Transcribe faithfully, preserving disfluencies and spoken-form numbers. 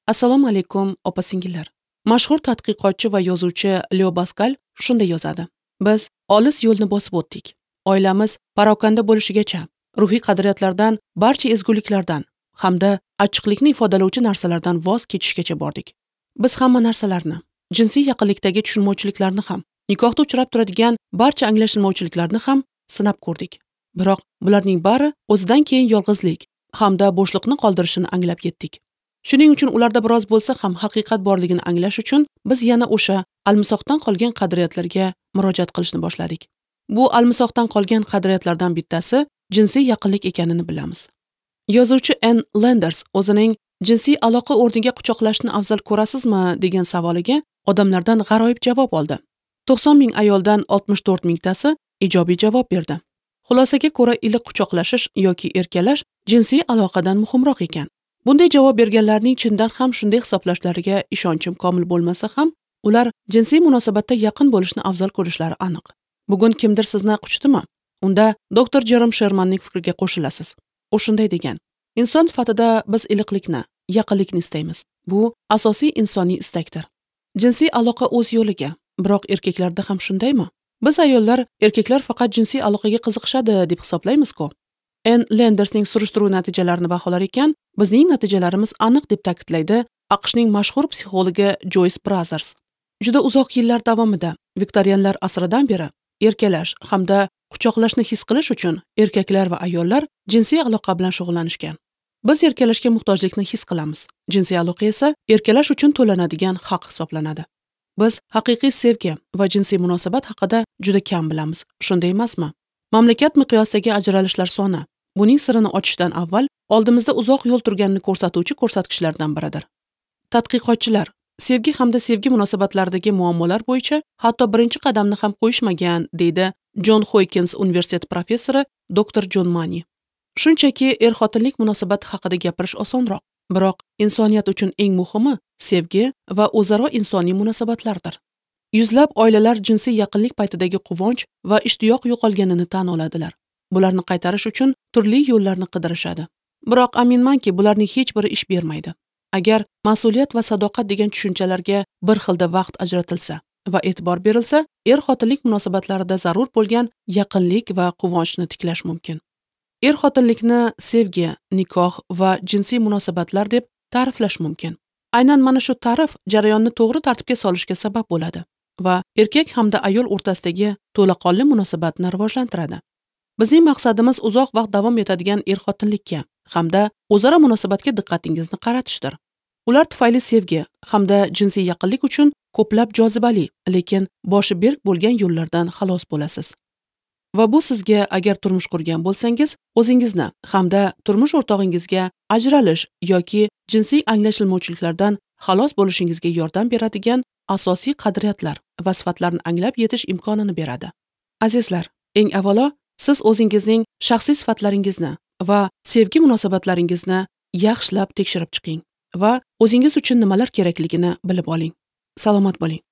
Assalomu alaykum, opa-singillar. Mashhur tadqiqotchi va yozuvchi Leo Baskal shunday yozadi: Biz olis yo'lni bosib o'tdik. Oilamiz parokanda bo'lishigacha, ruhiy qadriyatlardan, barcha ezguliklardan hamda achchiqlikni ifodalovchi narsalardan voz kechishgacha bordik. Biz hamma narsalarni, jinsiy yaqinlikdagi tushunmovchiliklarni ham, nikohda uchrab turadigan barcha anglashilmovchiliklarni ham sinab ko'rdik. Biroq bularning bari o'zidan keyin yolg'izlik hamda bo'shliqni qoldirishini anglab yetdik. Shuning uchun ularda biroz bo'lsa ham haqiqat borligini anglash uchun biz yana o'sha almisoqdan qolgan qadriyatlarga murojaat qilishni boshladik. Bu almisoqdan qolgan qadriyatlardan bittasi jinsiy yaqinlik ekanini bilamiz. Yozuvchi Ann Landers o'zining jinsiy aloqa o'rniga quchoqlashni afzal ko'rasizmi degan savoliga odamlardan g'aroyib javob oldi. to'qson ming ayoldan oltmish to'rt mingtasi ijobiy javob berdi. Xulosaga ko'ra iliq quchoqlashish yoki erkalash jinsiy aloqadan muhimroq ekan. Bunday javob berganlarning chindan ham shunday hisoblashlariga ishonchim komil bo'lmasa ham, ular jinsiy munosabatda yaqin bo'lishni afzal ko'rishlari aniq. Bugun kimdir sizni quchdimi? Unda doktor Jerome Shermanning fikriga qo'shilasiz. U shunday degan: Inson sifatida biz iliqlikni, yaqinlikni istaymiz. Bu asosiy insoniy istakdir. Jinsiy aloqa o'z yo'liga, biroq erkaklarda ham shundaymi? Biz ayollar erkaklar faqat jinsiy aloqaga qiziqishadi deb hisoblaymiz-ku. Ann Landersning surishtiruv natijalarini baholar ekan, bizning natijalarimiz aniq deb ta'kidlaydi AQShning mashhur psixologi Joyce Brothers. Juda uzoq yillar davomida, viktorianlar asridan beri erkalash hamda quchoqlashni his qilish uchun erkaklar va ayollar jinsiy aloqa bilan shug'ullanishgan. Biz erkalashga muhtojlikni his qilamiz. Jinsiy aloqa esa erkalash uchun to'lanadigan haq hisoblanadi. Biz haqiqiy sevgi va jinsiy munosabat haqida juda kam bilamiz. Shunday emasmi? Mamlakat miqyosidagi ajralishlar soni buning sirini ochishdan avval oldimizda uzoq yo'l turganini ko'rsatuvchi ko'rsatkichlardan biridir. Tadqiqotchilar sevgi hamda sevgi munosabatlaridagi muammolar bo'yicha hatto birinchi qadamni ham qo'yishmagan, deydi John Hopkins universiteti professori doktor John Money. Shunchaki er-xotinlik munosabati haqida gapirish osonroq, biroq insoniyat uchun eng muhimi sevgi va o'zaro insoniy munosabatlardir. Yuzlab oilalar jinsiy yaqinlik paytidagi quvonch va ishtiyoq yo'qolganini tan oladilar. Bularni qaytarish uchun turli yo'llarni qidirishadi. Biroq aminmanki, bularning hech biri ish bermaydi. Agar mas'uliyat va sadoqat degan tushunchalarga bir xilda vaqt ajratilsa va e'tibor berilsa, er-xotinlik munosabatlarida zarur bo'lgan yaqinlik va quvonchni tiklash mumkin. Er-xotinlikni sevgi, nikoh va jinsiy munosabatlar deb ta'riflash mumkin. Aynan mana shu ta'rif jarayonni to'g'ri tartibga solishga sabab bo'ladi va erkak hamda ayol o'rtasidagi to'laqonli munosabatni rivojlantiradi. Bizning maqsadimiz uzoq vaqt davom etadigan er-xotinlikka hamda o'zaro munosabatga diqqatingizni qaratishdir. Ular tufayli sevgi hamda jinsiy yaqinlik uchun ko'plab jozibali, lekin boshi berk bo'lgan yo'llardan xalos bo'lasiz. Va bu sizga agar turmush qurgan bo'lsangiz, o'zingizni hamda turmush o'rtog'ingizga ajralish yoki jinsiy anglashilmovchiliklardan xalos bo'lishingizga yordam beradigan asosiy qadriyatlar va sifatlarni anglab yetish imkonini beradi. Azizlar, eng avvalo siz o'zingizning shaxsiy sifatlaringizni va sevgi munosabatlaringizni yaxshilab tekshirib chiqing va o'zingiz uchun nimalar kerakligini bilib oling. Salomat bo'ling.